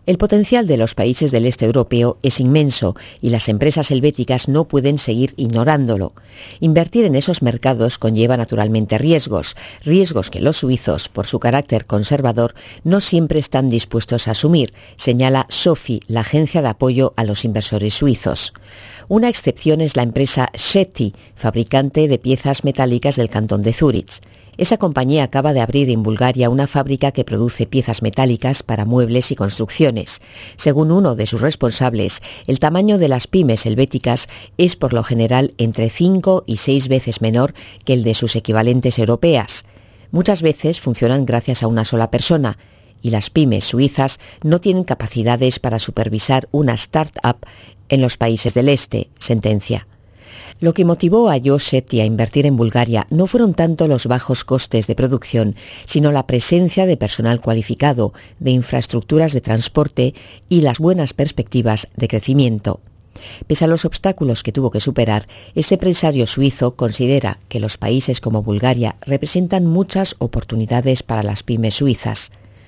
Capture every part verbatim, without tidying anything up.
El potencial de los países del este europeo es inmenso y las empresas helvéticas no pueden seguir ignorándolo. Invertir en esos mercados conlleva naturalmente riesgos, riesgos que los suizos, por su carácter conservador, no siempre están dispuestos a asumir, señala SOFI, la agencia de apoyo a los inversores suizos. Una excepción es la empresa Shetty, fabricante de piezas metálicas del cantón de Zúrich. Esa compañía acaba de abrir en Bulgaria una fábrica que produce piezas metálicas para muebles y construcciones. Según uno de sus responsables, el tamaño de las pymes helvéticas es por lo general entre cinco y seis veces menor que el de sus equivalentes europeas. Muchas veces funcionan gracias a una sola persona, y las pymes suizas no tienen capacidades para supervisar una start-up en los países del este, sentencia. Lo que motivó a Josh Shetty a invertir en Bulgaria no fueron tanto los bajos costes de producción, sino la presencia de personal cualificado, de infraestructuras de transporte y las buenas perspectivas de crecimiento. Pese a los obstáculos que tuvo que superar, este empresario suizo considera que los países como Bulgaria representan muchas oportunidades para las pymes suizas.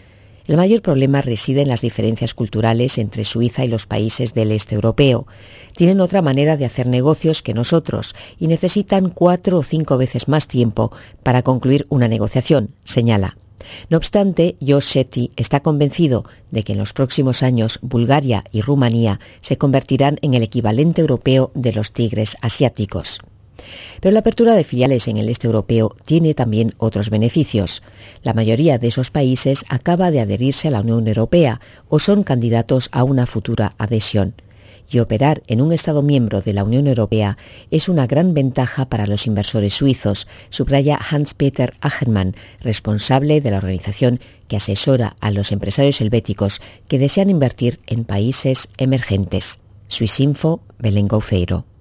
El mayor problema reside en las diferencias culturales entre Suiza y los países del este europeo. Tienen otra manera de hacer negocios que nosotros y necesitan cuatro o cinco veces más tiempo para concluir una negociación, señala. No obstante, Josh Shetty está convencido de que en los próximos años Bulgaria y Rumanía se convertirán en el equivalente europeo de los tigres asiáticos. Pero la apertura de filiales en el este europeo tiene también otros beneficios. La mayoría de esos países acaba de adherirse a la Unión Europea o son candidatos a una futura adhesión. Y operar en un Estado miembro de la Unión Europea es una gran ventaja para los inversores suizos, subraya Hans-Peter Achermann, responsable de la organización que asesora a los empresarios helvéticos que desean invertir en países emergentes. Swissinfo, Belén Gouceiro.